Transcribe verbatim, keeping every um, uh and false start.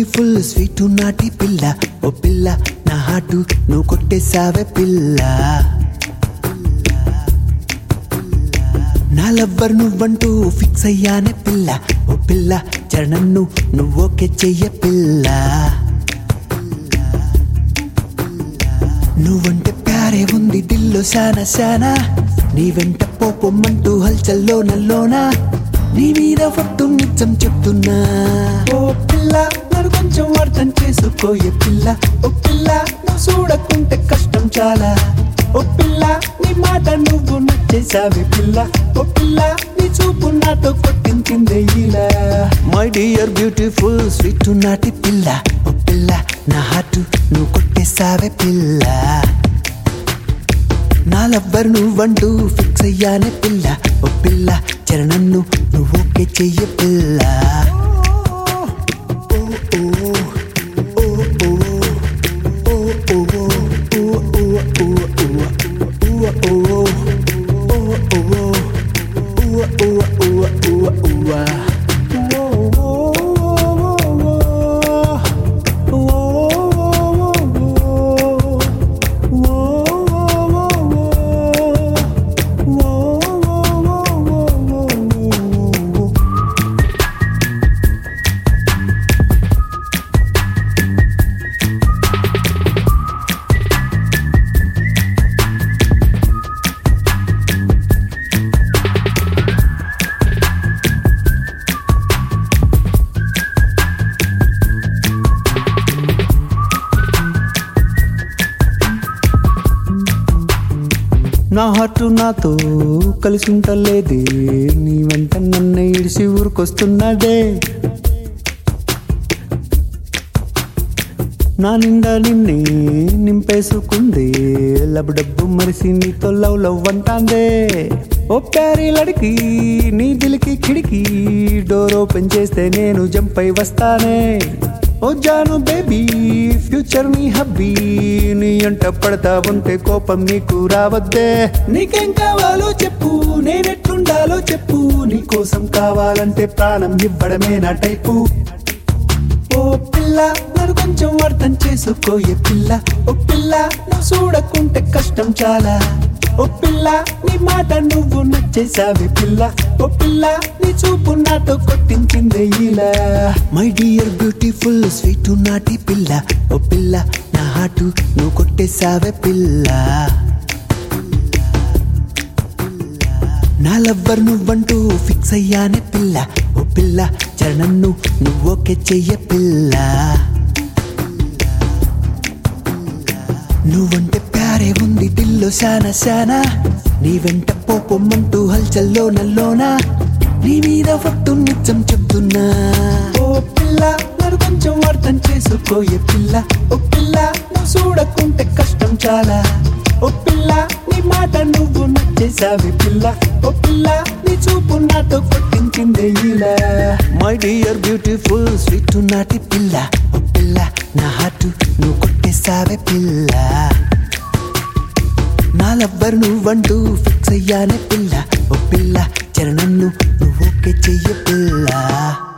beautiful sweet నాటి పిల్ల ఓ పిల్ల నా హార్ట్ నువ్వు కొట్టేసావే పిల్ల నా లవ్వర్ నువ్వంటూ ఫిక్స్ అయ్యానే పిల్ల ఓ పిల్ల చరణన్ను నువ్వు ఓకే చెయ్య పిల్ల నువ్వంటే ప్యారే ఉంది దిల్లో శానా శానా నీ వెంట పోపొమ్మంటూ హల్చల్లో నల్లోనా నీ మీద పట్టు నిజం చెప్తున్నా ఓ పిల్ల నన్ను కొంచెం అర్థం చేసుకోయే పిల్ల ఓ పిల్ల నువ్వు చూడకుంటే కష్టం చాలా ఓ పిల్ల నీ మాట నువ్వు నచ్చేసావి పిల్ల ఓ పిల్ల నీ చూపు నాతో కొట్టించిందే ఇలా మై డియర్ బ్యూటిఫుల్ స్వీట్ నాటి పిల్ల ఓ పిల్ల నా హార్ట్ నువ్వు కొట్టేసావే పిల్ల నా లవ్వర్ నువ్వంటూ ఫిక్స్ అయ్యానే పిల్ల ఓ పిల్ల చరణన్ను నువ్వు ఓకే చెయ్య పిల్ల నా హార్ట్ నాతో కలిసి ఉంటలేదే నీ వెంట నన్ను ఇడిసి ఊరికొస్తున్నదే నా నిండా నిన్నే నింపేసుకుందే లబ్ డబ్బు మరిసి నీతో లవ్ లవ్ అంటాందే ఓ ప్యారీ లడికి నీ దిలికి కిడికి డోర్ ఓపెన్ చేస్తే నేను జంప్ అయి వస్తానే ఓ జాను బేబీ ఫ్యూచర్ నీ హబ్బీ నీ అంట పడతా ఉంటే కోపం నీకు రావద్దే నీకేం కావాలో చెప్పు నేనెట్లుండాలో చెప్పు నీ కోసం కావాలంటే ప్రాణం ఇవ్వడమే నా టైపు ఓ పిల్ల నన్ను కొంచెం అర్థం చేసుకోయే పిల్ల ఓ పిల్ల నువ్వు చూడకుంటే కష్టం చాలా ఓ పిల్ల నీ మాట నువ్వు నచ్చేసావి పిల్ల ఓ పిల్ల నీ చూపు నాతో కొట్టించిందే ఇలా మై డియర్ బ్యూటిఫుల్ స్వీట్ నాటి పిల్ల ఓ పిల్ల నా హార్ట్ నువ్వు కొట్టేసావే పిల్ల నా లవ్వర్ నువ్వంటూ ఫిక్స్ అయ్యానే పిల్ల ఓ పిల్ల చరణన్ను నువ్వు ఓకే చెయ్య పిల్ల నువ్వంటే ప్యారే ఉంది దిల్లో శానా శానా నీ వెంట పోపొమ్మంటూ హల్చల్లో నల్లోనా నీ మీద పట్టు నిజం చెప్తున్నా ఓ పిల్ల నన్ను కొంచెం అర్థం చేసుకోయే పిల్ల ఓ పిల్ల నువ్వు చూడకుంటే కష్టం చాలా ఓ పిల్ల నీ మాట నువ్వు నచ్చేసావి పిల్ల ఓ పిల్ల నీ చూపు నాతో కొట్టించిందే ఇలా మై డియర్ బ్యూటిఫుల్ స్వీట్ నాటి పిల్ల ఓ పిల్ల నా హార్ట్ నువ్వు కొట్టేసావే పిల్ల నా లవ్వర్ నువ్వంటూ ఫిక్స్ అయ్యానే పిల్ల ఓ పిల్ల చరణన్ను నువ్వు ఓకే చెయ్య పిల్ల